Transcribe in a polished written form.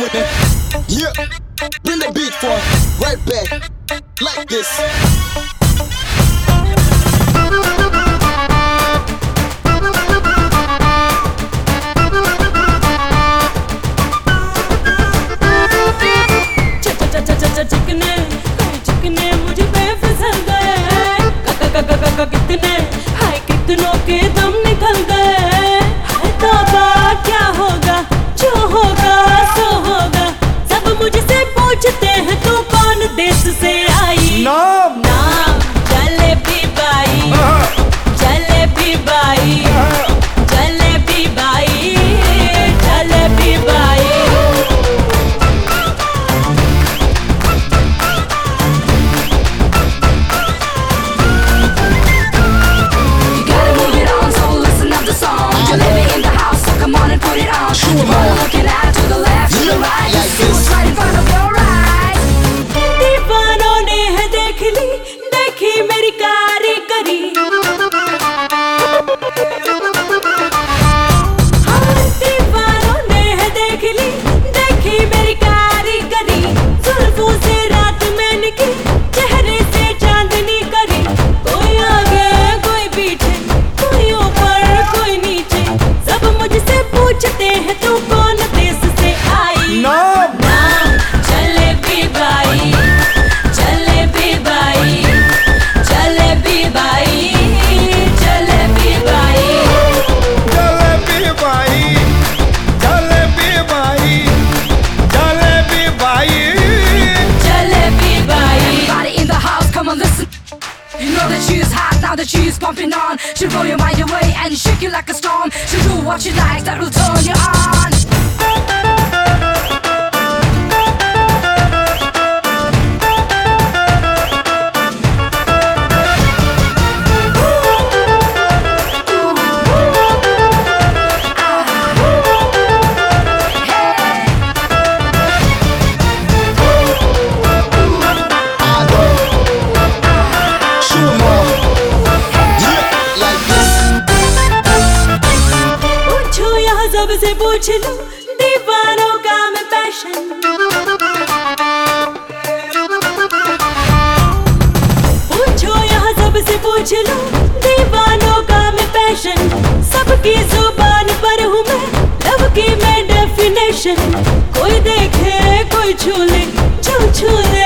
Yeah, bring the beat for right back like this. चिकने मुझे बेफिसल गए, कितने हाय कितनों के दम निकल गए। हाय तौबा क्या होगा, जो होगा सो होगा। सब मुझसे पूछते हैं तू कौन देश से आई। नाम जलेबी बाई, जलेबी बाई, जलेबी बाई, जलेबी बाई। दीवानों ने है देख ली, देखी मेरी कारीगरी। हाँ, दीवानों ने है देख ली, देखी मेरी कारीगरी। जुल्फों से रात मैंने की, चेहरे से चांदनी करी। कोई आगे कोई पीछे, कोई ऊपर कोई नीचे। सब मुझसे पूछते हैं तू कौन देश से आई। नाम Jalebi Bai, Jalebi Bai, Jalebi Bai, Jalebi Bai. Jalebi Bai, Jalebi Bai, Jalebi Bai, Jalebi Bai. Everybody in the house, come on listen. You know that she is hot, now that she is pumping on. She'll blow your mind away and shake you like a storm. She'll do what she likes, that will turn you on. सबसे पूछ लो दीवानों का मैं passion. पूछो यहाँ सबसे पूछ लो दीवानों का मैं पैशन। सबकी जुबान पर हूँ मैं, लव की मैं डेफिनेशन। कोई देखे कोई छू ले, जो छू ले